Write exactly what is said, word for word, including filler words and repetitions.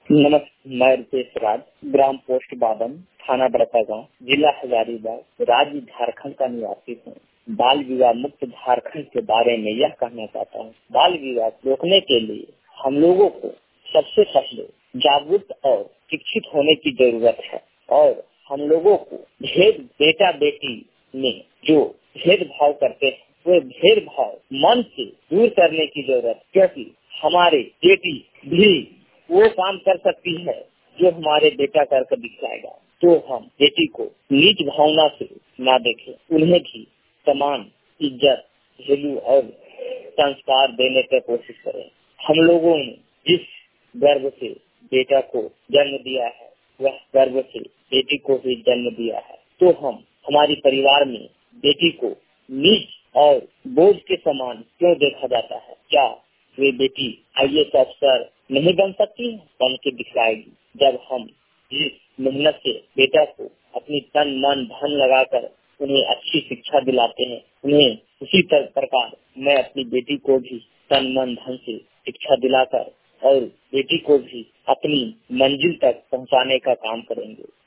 नमस्कार, मैं रुपेश राज, ग्राम पोस्ट बावन, थाना बड़कागांव, जिला हजारीबाग, राज्य झारखंड का निवासी हूँ। बाल विवाह मुक्त झारखंड के बारे में यह कहना चाहता हूँ। बाल विवाह रोकने के लिए हम लोगों को सबसे पहले जागरूक और शिक्षित होने की जरूरत है और हम लोगों को भेद बेटा बेटी में जो भेदभाव करते हैं वो भेदभाव मन से दूर करने की जरूरत, क्योंकि हमारे बेटी भी वो काम कर सकती है जो हमारे बेटा करके दिखाएगा। तो हम बेटी को नीच भावना से ना देखें, उन्हें भी समान इज्जत, वैल्यू और संस्कार देने की कोशिश करें। हम लोगों ने जिस गर्व से बेटा को जन्म दिया है वह गर्व से बेटी को भी जन्म दिया है। तो हम हमारे परिवार में बेटी को नीच और बोझ के समान क्यों देखा जाता है? क्या वे बेटी आई ए एस अफसर नहीं बन सकती? बन के दिखाएगी। जब हम जिस मेहनत से बेटा को अपनी तन मन धन लगाकर उन्हें अच्छी शिक्षा दिलाते हैं, उन्हें उसी प्रकार मैं अपनी बेटी को भी तन मन धन से शिक्षा दिलाकर और बेटी को भी अपनी मंजिल तक पहुंचाने का काम करेंगे।